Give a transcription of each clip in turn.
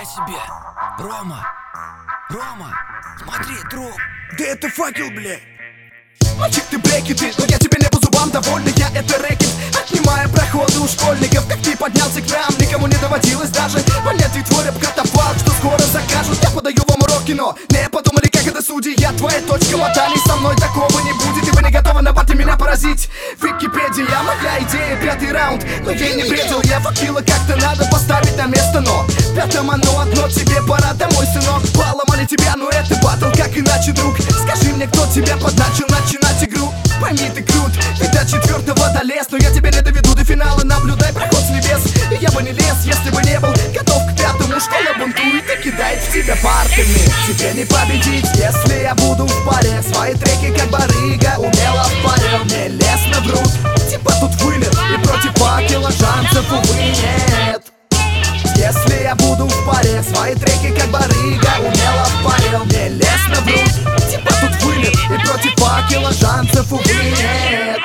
Нифига себе! Рома! Смотри, друг! Да это факел, бля! Мальчик, ты брекеты, но я тебе не по зубам довольна. Я это рэкет, отнимая проходы у школьников. Как ты поднялся к нам, никому не доводилось даже понять твой рэп-катафалк, что скоро закажут. Я подаю вам урок кино, не подумали, как это судьи. Я твоя точка мотаний, со мной такого не будет. И вы не готовы на парте меня поразить. Википедия, моя идея, 5-й раунд. Но я не бредил, я факила, как-то надо поставить на место. Но в пятом оно одно, тебе пора домой, сынок. Поломали тебя, но это батл, как иначе, друг. Скажи мне, кто тебя подначил начинать игру? Пойми, ты крут, ты до 4-го долез. Но я тебя не доведу до финала, наблюдай проход с небес. И я бы не лез, если бы не был готов к 5-му. Школа бунтует и кидает в тебя партами. Тебе не победить, если я буду в паре. Свои треки, как барыга, умело впарил. Мне лестно врут, типа тут вылет. И против факела шансов, увы, нет. Если я буду в паре, свои треки, как барыга, умело впарил. Мне лестно врут, типа тут вылет. И против факела шансов, увы, нет.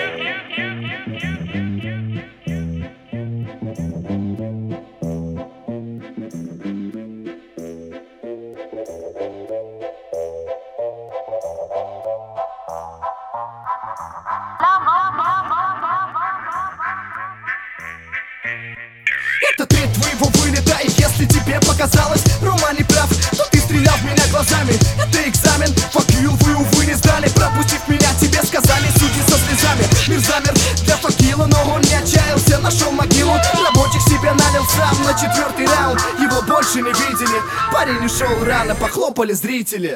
Это треть твоего вылета, и если тебе показалось, Рома не прав, то ты стрелял в меня глазами. Это экзамен, fuck you, вы, увы, не сдали. Пропустив меня, тебе сказали, судьи со слезами. Мир замер для факила, но он не отчаялся, нашел могилу. Рабочих себе нанял сам на 4-й раунд. Его больше не видели, парень ушел рано, похлопали зрители.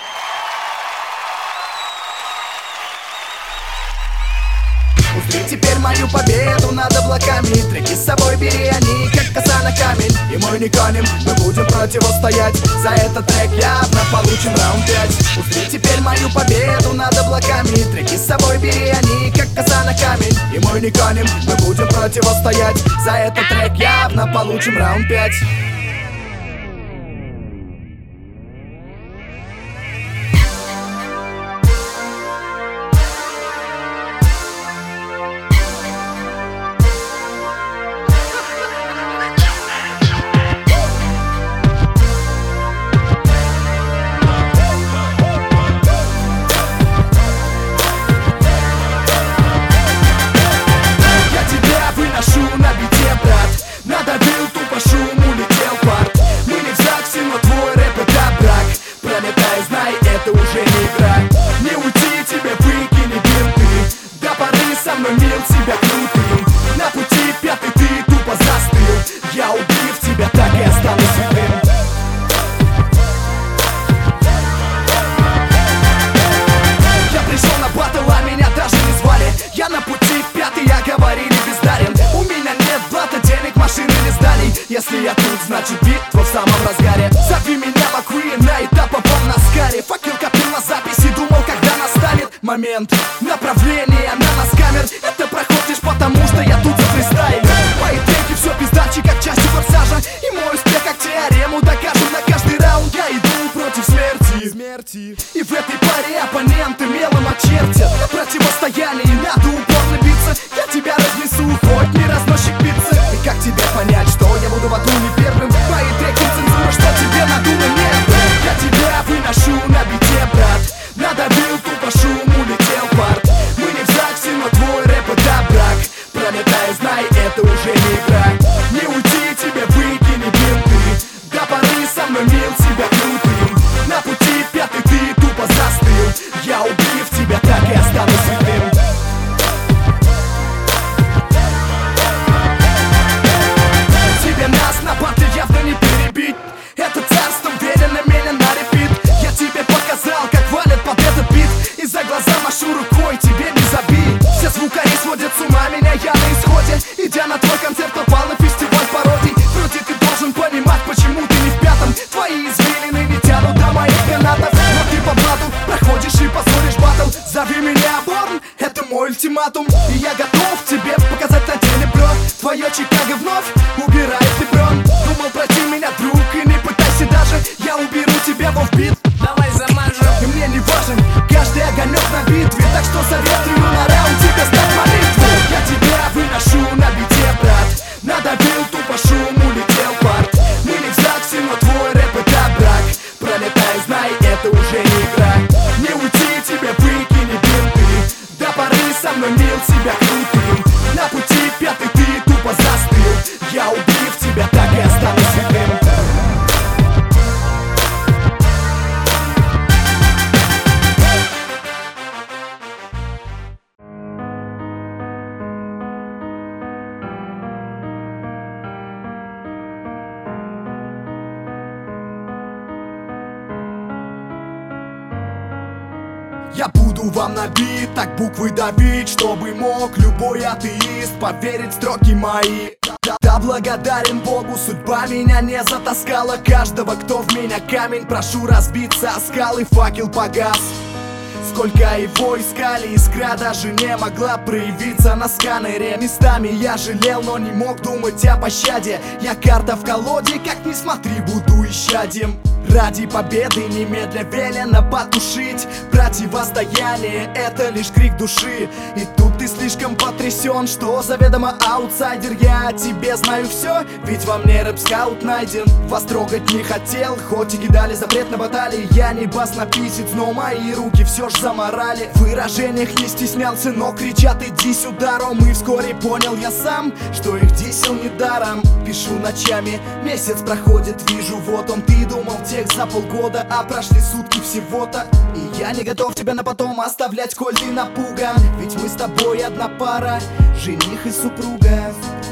Узри теперь мою победу над облаками. Треки с собой бери, они как коса на камень. И мы не канем, мы будем противостоять. За этот трек явно получим раунд 5. Узри теперь мою победу над облаками. Треки с собой бери, они как коса на камень. И мы не канем, мы будем противостоять. За этот трек явно получим раунд 5. Надавил, тупо шум, улетел парк. Мы не в ЗАГСе, но твой рэп это брак. Прометай, знай, это уже не игра. Не уйти, тебе выкини бинты. До поры со мной мил себя крутый. На пути 5-й ты тупо застыл. Я убив тебя, так и останусь святым. Я пришел на батл, а меня даже не звали. Я на пути 5-й, я говорили бездарен. У меня нет блата, денег, машины, не зданий. Если я тут, значит битва в самом разгаре. Зови меня Маккуин, на этап попал на скаре. Факел копил на записи, думал, когда настанет момент. Направление на нас камер. Это проходишь, потому что я тут за фристайл. Мои треки все пиздачи, как части форсажа. И мой успех, как теорему, докажу на каждый раунд. Я иду против смерти. И в этой паре оппоненты мелом очертят. На противостоянии надо упорно биться. Я тебя разнесу, хоть не разносчик пиццы. И как тебе понять, что я буду в аду не первым? Мои треки цензура, что тебе надумай, нет. Я тебя выношу на бите, брат. Надавил, тупо шум, улетел парк. Мы не в ЗАГСе, но твой рэп это брак. Прометай, знай, это уже не игра. Не уйти, тебе выкини бинты. До поры со мной мил себя крутый. На пути 5-й ты тупо застыл. Я убив тебя, так и останусь святым. Тебе нас на парте явно не перебить. Это царство верено меня на репит. Я тебе показал, как валят под этот бит. И за глаза машу рукой, тебе не забить. Все звукари сводят с ума, меня я на исходе. Идя на твой концерт, попал на фестиваль пародий. Вроде ты должен понимать, почему ты не в 5-м. Твои извилины не тянут до моих канатов. Но ты по блату проходишь и позоришь батл. Зови меня Борн, это мой ультиматум. И я готов тебе показать на деле, бро. Твое Чикаго вновь убирает леброн. Думал пройти меня, друг, и не пытайся даже. Я уберу тебя в бит. Давай замажем. И мне не важен каждый огонек на битве. Так что советую на раунд тебе стать молитву. Я тебя выношу на бите, брат. Надавил, тупо шум, улетел парк. Мы не в ЗАГСе, Я буду вам на бит так буквы давить, чтобы мог любой атеист поверить в строки мои. Да благодарен Богу, судьба меня не затаскала. Каждого, кто в меня камень, прошу разбиться о скалы. Факел погас. Сколько его искали, искра даже не могла проявиться на сканере. Местами я жалел, но не мог думать о пощаде. Я карта в колоде, как ни смотри, буду исчадием. Ради победы немедля велено потушить противостояние, это лишь крик души. И тут ты слишком потрясен, что заведомо аутсайдер. Я о тебе знаю все, ведь во мне рэп-скаут найден. Вас трогать не хотел, хоть и кидали запрет на баталии. Я не баснописец, но мои руки все ж заморали. В выражениях не стеснялся, но кричат иди сюда, Ром. И вскоре понял я сам, что их дисел недаром. Пишу ночами, месяц проходит, вижу вот он. Ты думал текст за полгода, а прошли сутки всего-то. И я не готов тебя на потом оставлять, коль ты напуган. Ведь мы с тобой одна пара, жених и супруга.